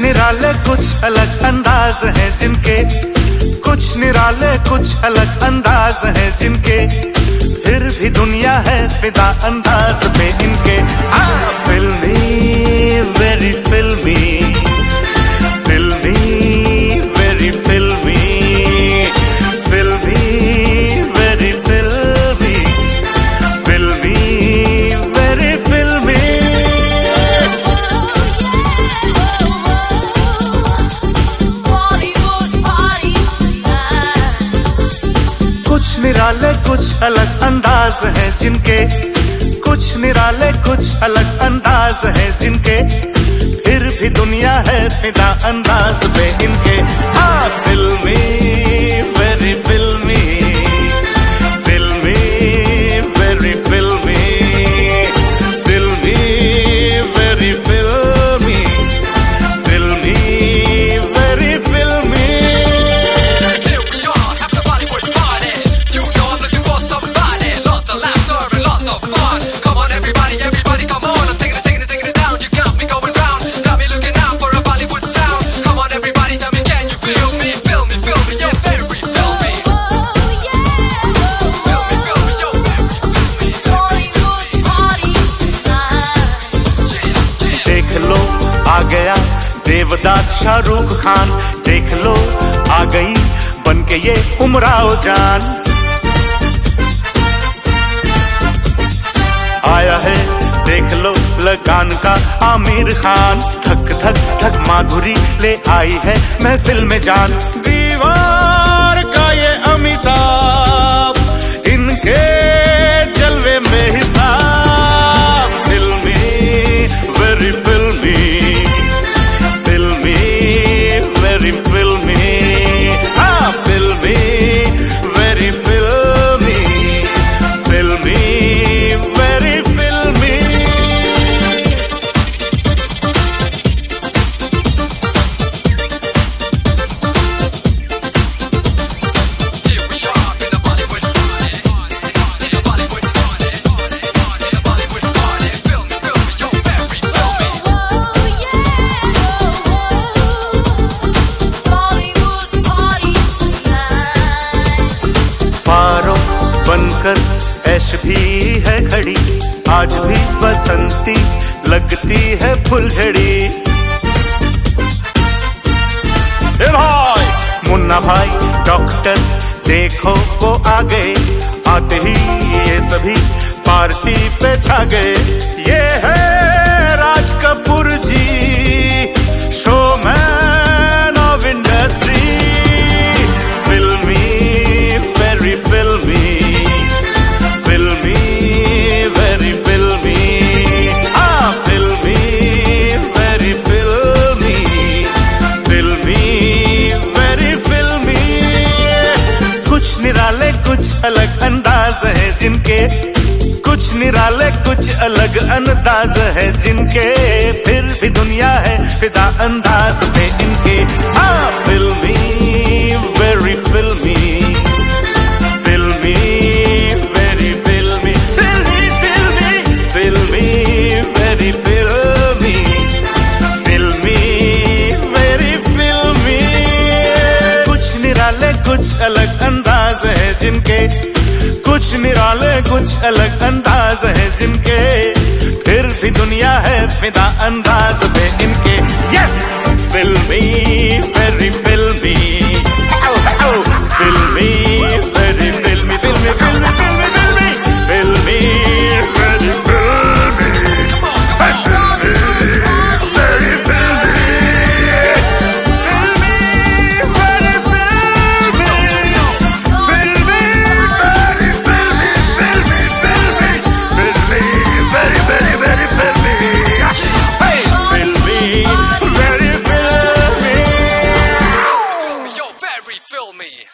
निराले कुछ अलग अंदाज हैं जिनके, कुछ निराले कुछ अलग अंदाज हैं जिनके, फिर भी दुनिया है फिदा अंदाज पे इनके। हाँ फिल्मी, वेरी फिल्मी, फिल्मी वेरी फिल्मी, फिल्मी वेरी फिल्मी, फिल्मी वेरी फिल्मी। कुछ निराले कुछ अलग अंदाज हैं जिनके, कुछ निराले कुछ अलग अंदाज हैं जिनके, फिर भी दुनिया है फिदा अंदाज पे इनके। हाँ फिल्मी, वेरी फिल्मी, फिल्मी वेरी फिल्मी, फिल्मी वेरी फिल्मी, फिल्मी वेरी फिल्मी। आ गया देवदास शाहरुख खान, देख लो आ गई बन के ये उमराव जान। आया है देख लो लगान का आमिर खान, धक धक धक माधुरी ले आई है महफिल में जान। दीवार का ये अमिताभ, इनके जलवे में हिसाब। फिल्मी, वेरी फिल्मी, फिल्मी वेरी फिल्मी, हाँ फिल्मी वेरी फिल्मी, फिल्मी वेरी फिल्मी। बनकर ऐश भी है खड़ी, आज भी बसंती लगती है फुलझड़ी। ए भाई मुन्ना भाई डॉक्टर देखो वो आ गए, आते ही ये सभी पार्टी पे छा गए। ये है Raj Kapoor ji, showman of industry. फिल्मी, वेरी फिल्मी, फिल्मी वेरी फिल्मी, हाँ फिल्मी वेरी फिल्मी, फिल्मी वेरी फिल्मी। कुछ निराले कुछ अलग अंदाज है जिनके, कुछ निराले कुछ अलग अंदाज है जिनके, फिर भी दुनिया है फिदा अंदाज पे इनके। हाँ फिल्मी, वेरी फिल्मी, फिल्मी वेरी फिल्मी, फिल्मी फिल्मी, फिल्मी वेरी फिल्मी, फिल्मी वेरी फिल्मी। कुछ निराले कुछ अलग अंदाज है जिनके, कुछ निराले कुछ अलग अंदाज है जिनके, फिर भी दुनिया है फिदा अंदाज पे इनके। यस फिल्मी, वेरी फिल्मी, फिल्मी वेरी फिल्मी, फिल्मी फिल्मी फिल्मी फिल्मी, फिल्मी वेरी फिल्मी, वेरी फिल्मी, Fill me.